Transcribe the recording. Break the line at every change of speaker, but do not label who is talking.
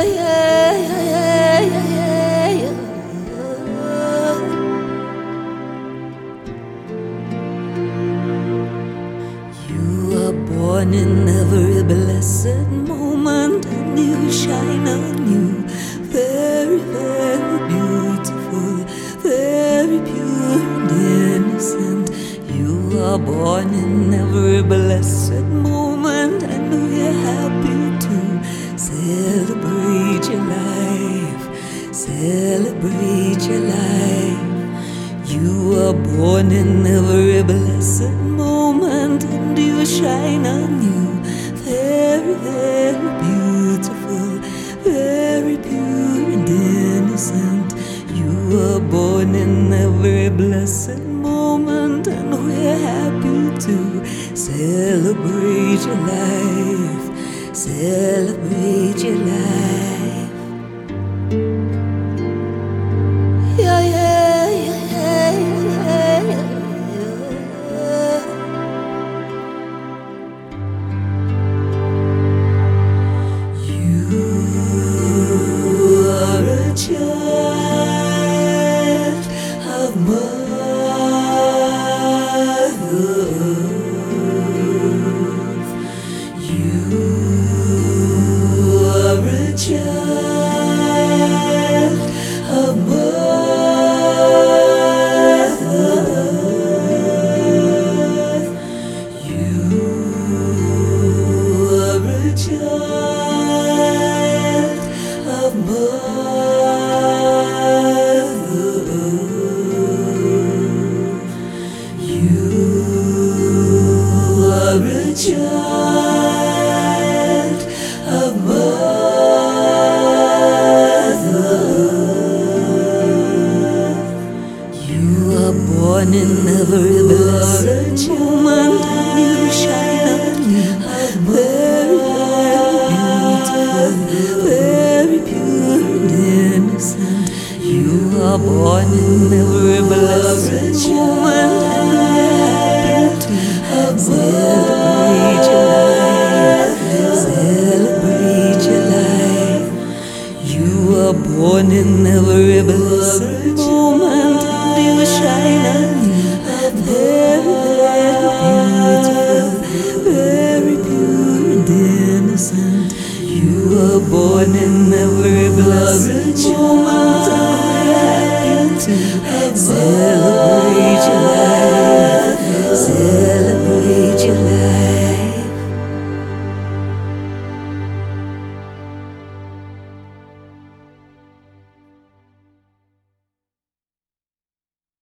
You are born in every blessed moment, and you shine anew. Very, very beautiful, very pure and innocent. You are born in every blessed moment, and we're happy to celebrate your life, celebrate your life. You are born in every blessed moment, and you shine anew. Very, very beautiful, very pure and innocent. You are born in every blessed moment, and we're happy to celebrate your life, celebrate your life. Yeah, yeah, yeah, yeah, yeah, yeah. You are a child of Mother Earth. You are a child of Mother Earth. You are a child of Mother Earth. You are a child of Mother Earth. You are born in every blessed moment, and you shine anew. Very, very beautiful, very pure and innocent. You are born in every blessed moment, and we're happy to celebrate your life, celebrate your life. You are born in every blessed moment, and you shine anew. Very, very beautiful, very pure and innocent. You are born in every blessed moment.